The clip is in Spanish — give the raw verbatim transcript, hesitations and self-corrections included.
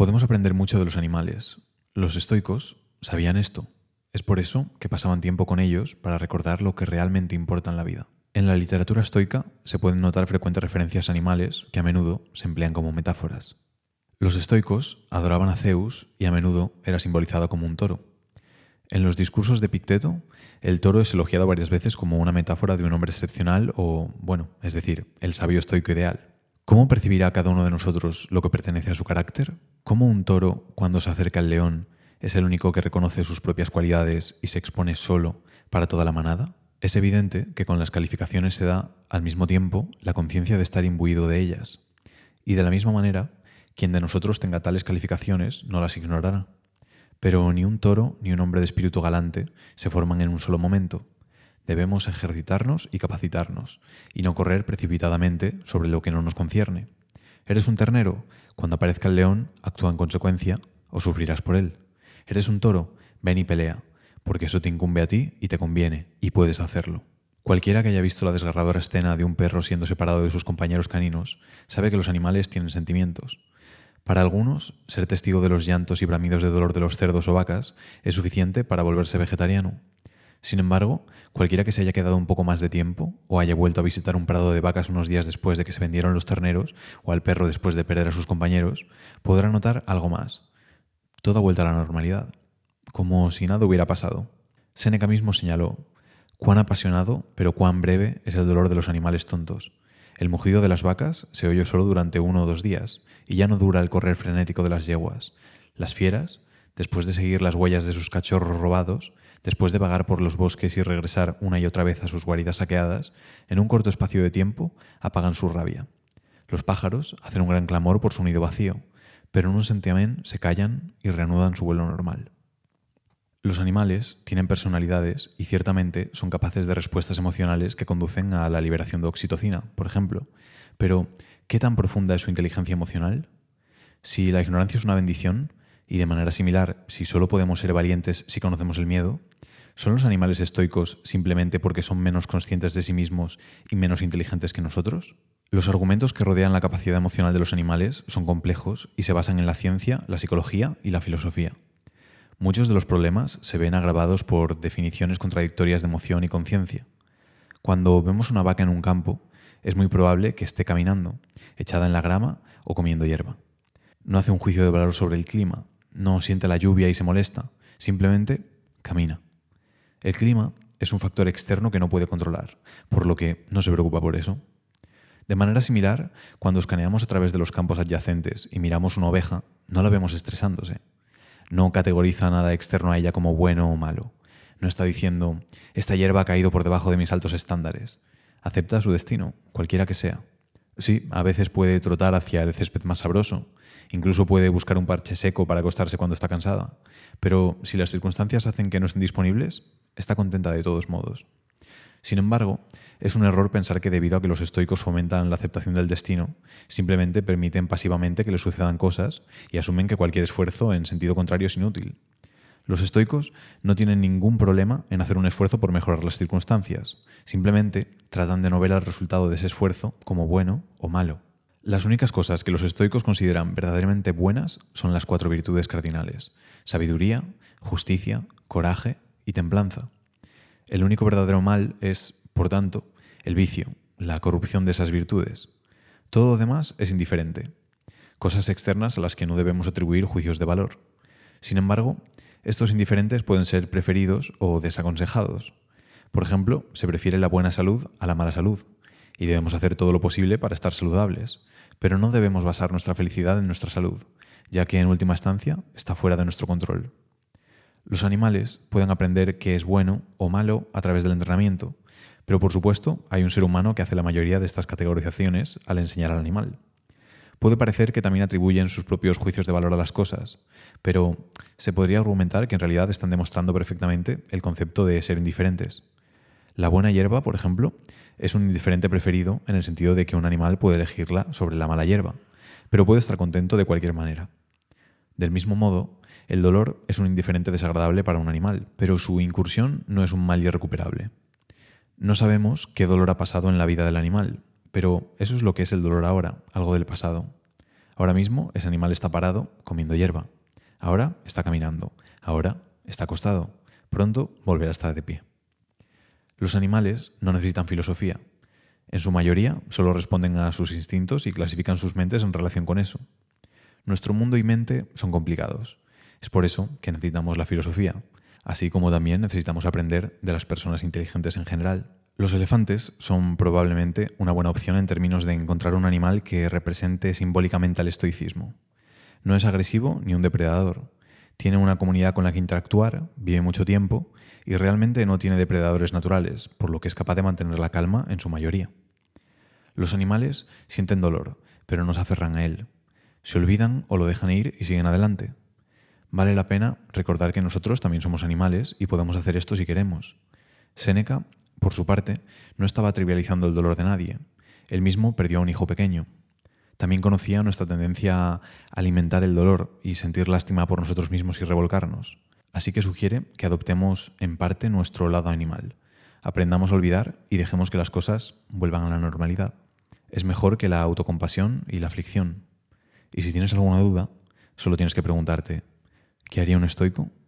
Podemos aprender mucho de los animales. Los estoicos sabían esto. Es por eso que pasaban tiempo con ellos para recordar lo que realmente importa en la vida. En la literatura estoica se pueden notar frecuentes referencias a animales que a menudo se emplean como metáforas. Los estoicos adoraban a Zeus y a menudo era simbolizado como un toro. En los discursos de Epicteto, el toro es elogiado varias veces como una metáfora de un hombre excepcional o, bueno, es decir, el sabio estoico ideal. ¿Cómo percibirá cada uno de nosotros lo que pertenece a su carácter? ¿Cómo un toro, cuando se acerca al león, es el único que reconoce sus propias cualidades y se expone solo para toda la manada? Es evidente que con las calificaciones se da, al mismo tiempo, la conciencia de estar imbuido de ellas. Y de la misma manera, quien de nosotros tenga tales calificaciones no las ignorará. Pero ni un toro ni un hombre de espíritu galante se forman en un solo momento. Debemos ejercitarnos y capacitarnos, y no correr precipitadamente sobre lo que no nos concierne. ¿Eres un ternero? Cuando aparezca el león, actúa en consecuencia o sufrirás por él. ¿Eres un toro? Ven y pelea, porque eso te incumbe a ti y te conviene, y puedes hacerlo. Cualquiera que haya visto la desgarradora escena de un perro siendo separado de sus compañeros caninos sabe que los animales tienen sentimientos. Para algunos, ser testigo de los llantos y bramidos de dolor de los cerdos o vacas es suficiente para volverse vegetariano. Sin embargo, cualquiera que se haya quedado un poco más de tiempo o haya vuelto a visitar un prado de vacas unos días después de que se vendieron los terneros o al perro después de perder a sus compañeros, podrá notar algo más. Todo ha vuelto a la normalidad, como si nada hubiera pasado. Séneca mismo señaló: cuán apasionado, pero cuán breve es el dolor de los animales tontos. El mugido de las vacas se oyó solo durante uno o dos días, y ya no dura el correr frenético de las yeguas. Las fieras, después de seguir las huellas de sus cachorros robados, después de vagar por los bosques y regresar una y otra vez a sus guaridas saqueadas, en un corto espacio de tiempo apagan su rabia. Los pájaros hacen un gran clamor por su nido vacío, pero en un santiamén se callan y reanudan su vuelo normal. Los animales tienen personalidades y ciertamente son capaces de respuestas emocionales que conducen a la liberación de oxitocina, por ejemplo. Pero, ¿qué tan profunda es su inteligencia emocional? Si la ignorancia es una bendición, y de manera similar, si solo podemos ser valientes si conocemos el miedo, ¿son los animales estoicos simplemente porque son menos conscientes de sí mismos y menos inteligentes que nosotros? Los argumentos que rodean la capacidad emocional de los animales son complejos y se basan en la ciencia, la psicología y la filosofía. Muchos de los problemas se ven agravados por definiciones contradictorias de emoción y conciencia. Cuando vemos una vaca en un campo, es muy probable que esté caminando, echada en la grama o comiendo hierba. No hace un juicio de valor sobre el clima, no siente la lluvia y se molesta, simplemente camina. El clima es un factor externo que no puede controlar, por lo que no se preocupa por eso. De manera similar, cuando escaneamos a través de los campos adyacentes y miramos una oveja, no la vemos estresándose. No categoriza nada externo a ella como bueno o malo. No está diciendo, esta hierba ha caído por debajo de mis altos estándares. Acepta su destino, cualquiera que sea. Sí, a veces puede trotar hacia el césped más sabroso. Incluso puede buscar un parche seco para acostarse cuando está cansada. Pero si las circunstancias hacen que no estén disponibles, está contenta de todos modos. Sin embargo, es un error pensar que debido a que los estoicos fomentan la aceptación del destino, simplemente permiten pasivamente que les sucedan cosas y asumen que cualquier esfuerzo en sentido contrario es inútil. Los estoicos no tienen ningún problema en hacer un esfuerzo por mejorar las circunstancias. Simplemente tratan de no ver el resultado de ese esfuerzo como bueno o malo. Las únicas cosas que los estoicos consideran verdaderamente buenas son las cuatro virtudes cardinales: sabiduría, justicia, coraje y templanza. El único verdadero mal es, por tanto, el vicio, la corrupción de esas virtudes. Todo lo demás es indiferente, cosas externas a las que no debemos atribuir juicios de valor. Sin embargo, estos indiferentes pueden ser preferidos o desaconsejados. Por ejemplo, se prefiere la buena salud a la mala salud, y debemos hacer todo lo posible para estar saludables, pero no debemos basar nuestra felicidad en nuestra salud, ya que en última instancia está fuera de nuestro control. Los animales pueden aprender qué es bueno o malo a través del entrenamiento, pero por supuesto hay un ser humano que hace la mayoría de estas categorizaciones al enseñar al animal. Puede parecer que también atribuyen sus propios juicios de valor a las cosas, pero se podría argumentar que en realidad están demostrando perfectamente el concepto de ser indiferentes. La buena hierba, por ejemplo, es un indiferente preferido en el sentido de que un animal puede elegirla sobre la mala hierba, pero puede estar contento de cualquier manera. Del mismo modo, el dolor es un indiferente desagradable para un animal, pero su incursión no es un mal irrecuperable. No sabemos qué dolor ha pasado en la vida del animal, pero eso es lo que es el dolor ahora, algo del pasado. Ahora mismo ese animal está parado comiendo hierba. Ahora está caminando. Ahora está acostado. Pronto volverá a estar de pie. Los animales no necesitan filosofía. En su mayoría solo responden a sus instintos y clasifican sus mentes en relación con eso. Nuestro mundo y mente son complicados. Es por eso que necesitamos la filosofía, así como también necesitamos aprender de las personas inteligentes en general. Los elefantes son probablemente una buena opción en términos de encontrar un animal que represente simbólicamente al estoicismo. No es agresivo ni un depredador. Tiene una comunidad con la que interactuar, vive mucho tiempo y realmente no tiene depredadores naturales, por lo que es capaz de mantener la calma en su mayoría. Los animales sienten dolor, pero no se aferran a él. Se olvidan o lo dejan ir y siguen adelante. Vale la pena recordar que nosotros también somos animales y podemos hacer esto si queremos. Séneca, por su parte, no estaba trivializando el dolor de nadie. Él mismo perdió a un hijo pequeño. También conocía nuestra tendencia a alimentar el dolor y sentir lástima por nosotros mismos y revolcarnos. Así que sugiere que adoptemos en parte nuestro lado animal. Aprendamos a olvidar y dejemos que las cosas vuelvan a la normalidad. Es mejor que la autocompasión y la aflicción. Y si tienes alguna duda, solo tienes que preguntarte, ¿qué haría un estoico?